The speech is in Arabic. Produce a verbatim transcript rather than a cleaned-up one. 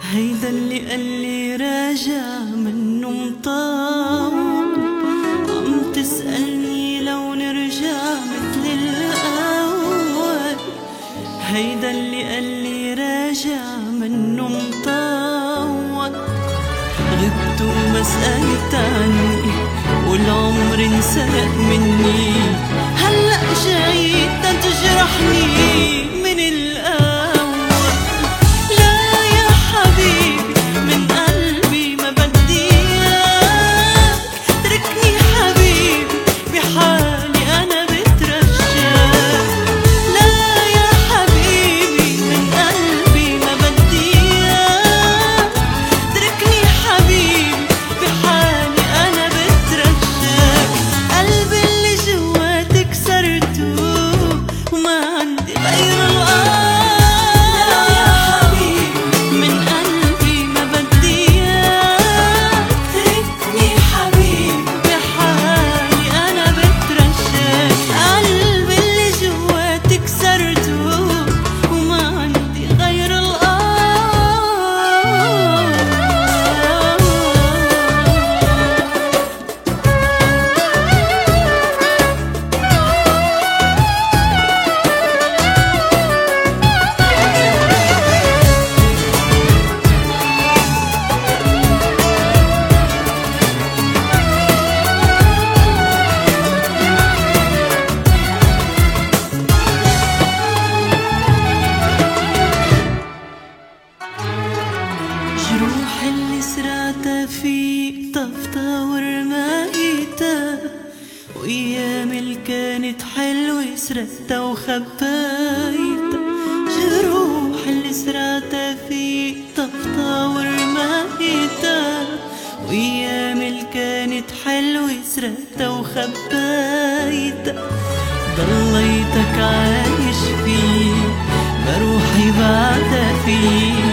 هيدا اللي قالي راجع منه مطول، عم تسألني لو نرجع متل الأول. هيدا اللي قالي راجع منه مطول، غبت وما سألت عني والعمر انسرق مني، هلأ جاي تجرحني من الأول. جروح اللي سرعتها فيك طفتها ورمايتها، وأيام اللي كانت حلوة سرقتها وخبايتها. جروح اللي سرعتها فيك طفتها ورمايتها، وأيام اللي كانت حلوة سرقتها وخبايتها. ضليتك عايش فيه، بروحي بعدها فيه